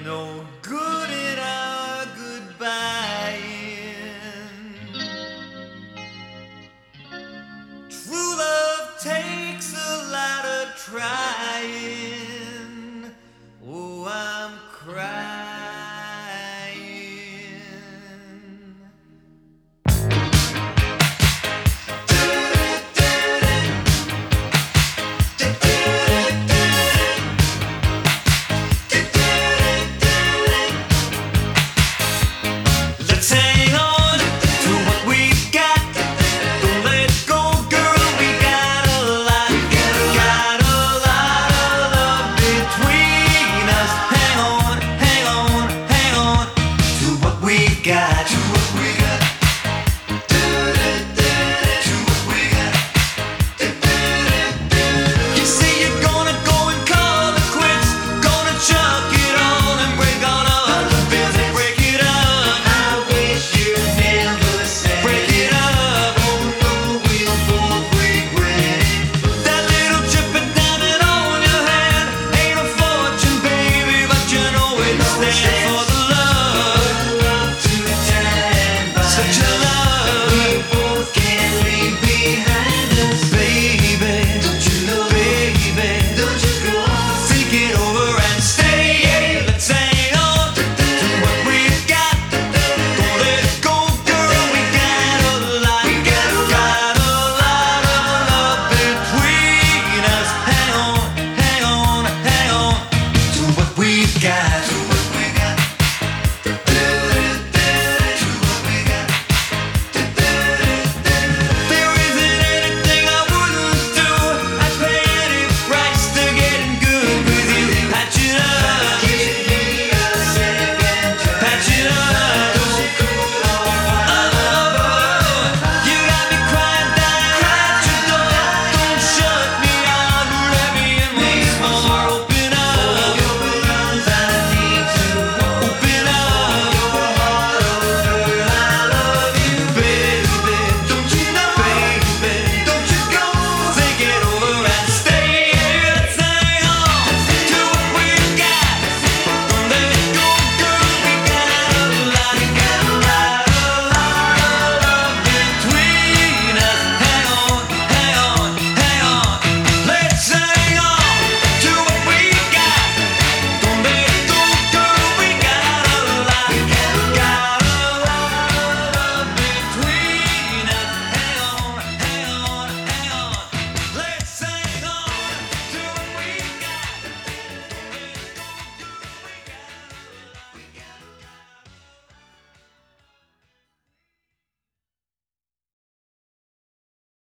no good in our goodbye. True love takes a lot of trying. Oh, I'm crying. Let's hang on to what we've got. Don't let go, girl. We got a lot of love between us. Hang on, hang on, hang on to what we've got. To what we got. To what we got. You say you're gonna go and call it quits, gonna chuck it all and break all of the bills and break it up. Break it up, oh no, we'll both regret it. That little chip and diamond on your hand ain't a fortune, baby, but you know it stands for the love to stand by. Such a love we both can't leave behind us, baby. Don't you know, baby? Don't you go on, think it over and stay. Let's hang on to what we've got. Don't let it go, girl. We got a lot of love between us. Hang on, hang on, hang on to what we've got.